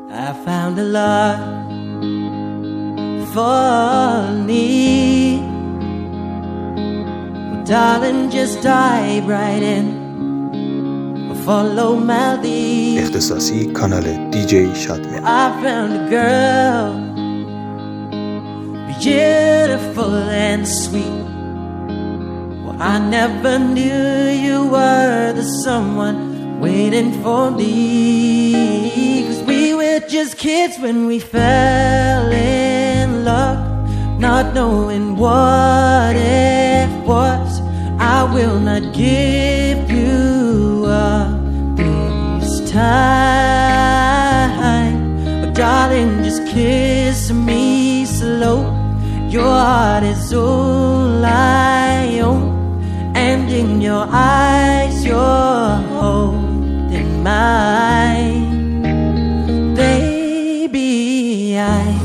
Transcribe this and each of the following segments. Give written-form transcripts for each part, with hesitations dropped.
I found a love for me. Well, darling, just dive right in. Follow my lead. اختصاصی کانال دیجی شادمهر. I found a girl, beautiful and sweet. Well, I never knew you were the someone waiting for me. 'Cause we were just kids when we fell in love, not knowing what it was. I will not give you up this time. But darling, just kiss me slow. Your heart is all I own, and in your eyes you're holding mine. Baby, I'm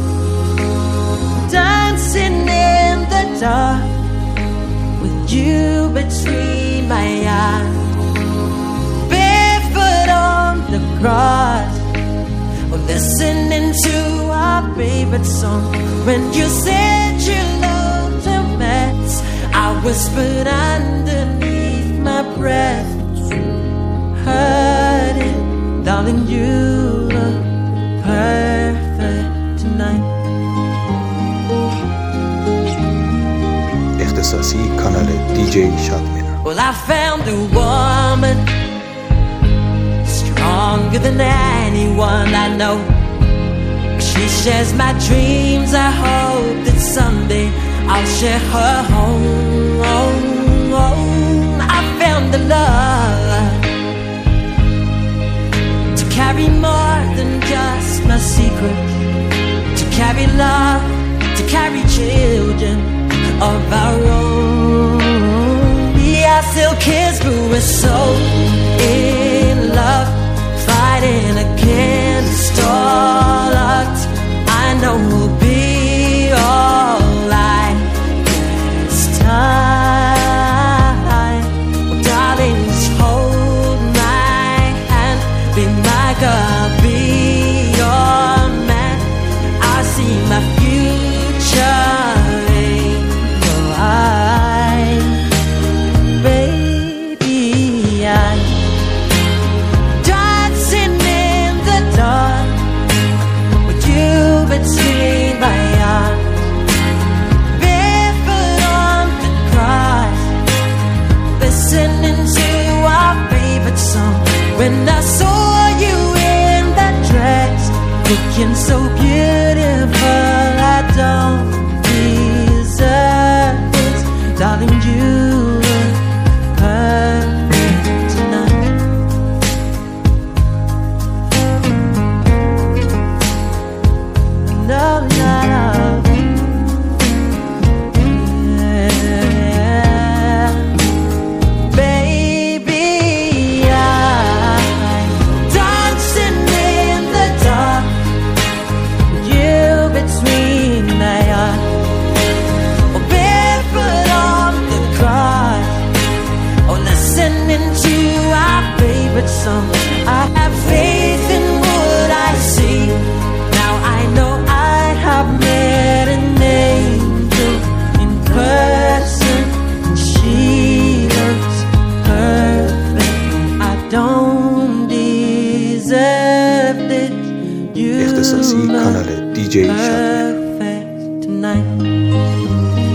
dancing in the dark with you between my eyes, barefoot on the grass, or listening to our favorite song. When you said you loved to mess, I whispered underneath my breath, heard it, darling, you look perfect tonight. اختصاصی کانال دیجی شادمهر. Well, I found a woman stronger than anyone I know. She shares my dreams. I hope that someday I'll share her home. I found the love to carry more than just my secrets, to carry love, to carry children of our own. We are still kids, but we're so in love, fighting against all odds. I know we'll be alright this time. Oh, darling, just hold my hand, be my girl, be your man. I see my future in your eyes. Baby, I'm dancing in the dark with you between my arms, barefoot on the grass, listening to our favorite song. When I saw you in that dress, looking so beautiful, I don't deserve this, darling, you look perfect tonight. No, no, no. Yeah. Baby, I'm dancing in the dark with you between my arms, or barefoot on the grass, or listening to our favorite song. I have faith in what I see. Now I know I have met an angel in person, and she looks perfect. I don't deserve it. You اختصاصی look کانال دیجی شادمهر. perfect tonight.